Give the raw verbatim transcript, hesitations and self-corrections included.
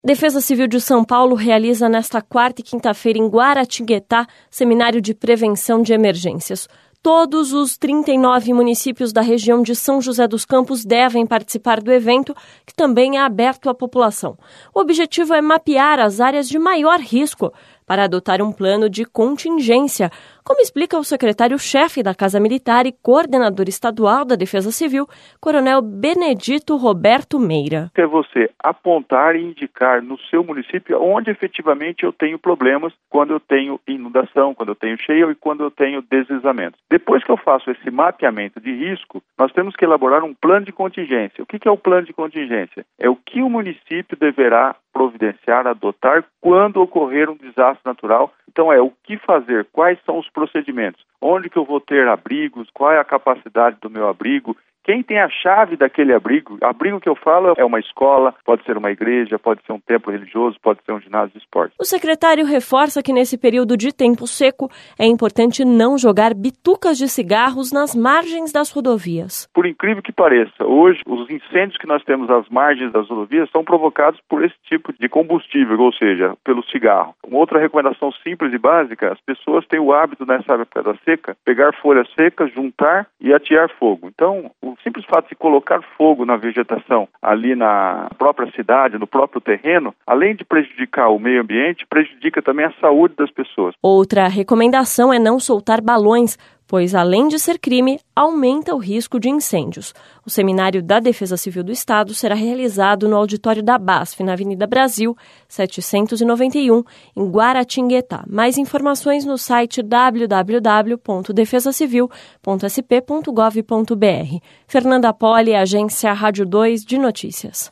Defesa Civil de São Paulo realiza nesta quarta e quinta-feira em Guaratinguetá seminário de prevenção de emergências. Todos os trinta e nove municípios da região de São José dos Campos devem participar do evento, que também é aberto à população. O objetivo é mapear as áreas de maior risco para adotar um plano de contingência, como explica o secretário-chefe da Casa Militar e coordenador estadual da Defesa Civil, Coronel Benedito Roberto Meira. É você apontar e indicar no seu município onde efetivamente eu tenho problemas, quando eu tenho inundação, quando eu tenho cheia e quando eu tenho deslizamentos. Depois que eu faço esse mapeamento de risco, nós temos que elaborar um plano de contingência. O que é o plano de contingência? É o que o município deverá providenciar, adotar quando ocorrer um desastre natural. Então é o que fazer, quais são os procedimentos, onde que eu vou ter abrigos, qual é a capacidade do meu abrigo, quem tem a chave daquele abrigo. Abrigo que eu falo é uma escola, pode ser uma igreja, pode ser um templo religioso, pode ser um ginásio de esporte. O secretário reforça que nesse período de tempo seco é importante não jogar bitucas de cigarros nas margens das rodovias. Por incrível que pareça, hoje os incêndios que nós temos às margens das rodovias são provocados por esse tipo de combustível, ou seja, pelo cigarro. Uma outra recomendação simples e básica: as pessoas têm o hábito nessa época da seca, pegar folhas secas, juntar e atear fogo. Então, o simples fato de colocar fogo na vegetação ali na própria cidade, no próprio terreno, além de prejudicar o meio ambiente, prejudica também a saúde das pessoas. Outra recomendação é não soltar balões, pois, além de ser crime, aumenta o risco de incêndios. O seminário da Defesa Civil do Estado será realizado no auditório da BASF, na Avenida Brasil, setecentos e noventa e um, em Guaratinguetá. Mais informações no site w w w ponto defesa civil ponto s p ponto gov ponto b r. Fernanda Poli, Agência Rádio dois de Notícias.